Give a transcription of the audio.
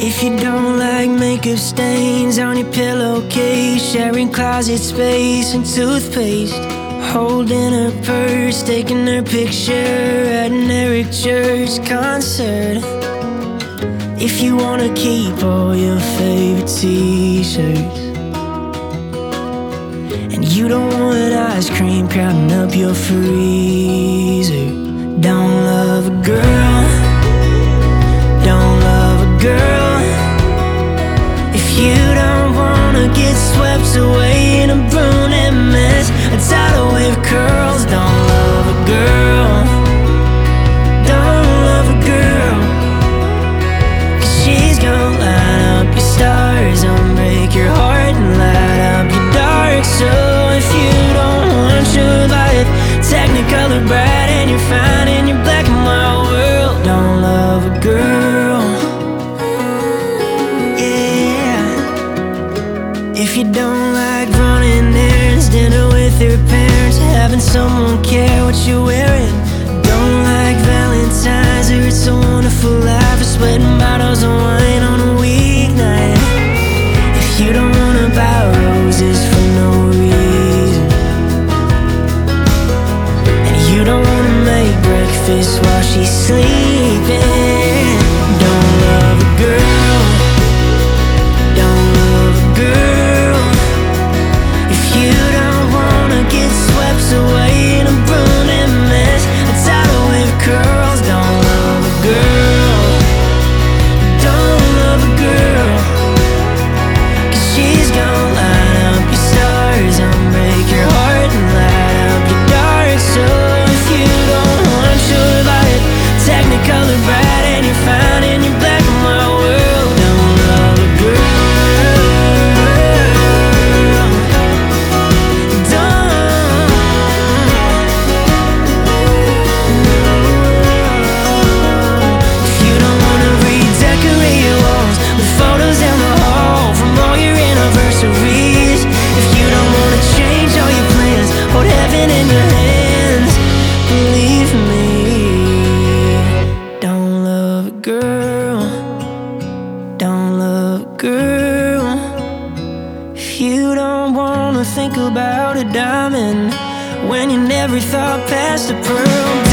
If you don't like makeup stains on your pillowcase, sharing closet space and toothpaste, holding her purse, taking her picture at an Eric Church concert. If you wanna keep all your favorite t-shirts, and you don't want ice cream crowding up your freezer. Don't love a girl, don't love a girl, if you don't wanna get swept away in a brunette mess, a tidal wave of curls. Don't love a girl, don't love a girl, 'cause she's gonna light up your stars, unbreak your heart and light up your dark. So if you don't want your life Technicolor bright and you're fine in your black and white world, don't love a girl. If you don't like running errands, dinner with your parents, having someone care what you're wearing, don't like Valentine's or It's a Wonderful Life, or sweating bottles of wine on a weeknight, if you don't wanna buy roses for no reason, and you don't wanna make breakfast while she's sleeping, don't love a girl, don't love a girl, if you don't wanna get swept away in a brunette mess, a tidal wave of curls. Don't love a girl, don't love a girl, 'cause she's gonna light up your stars, unbreak your heart and light up your dark. So if you don't want your life Technicolor bright and you're fine in your black and white world, don't love a girl. Girl, if you don't wanna think about a diamond when you never thought past a pearl.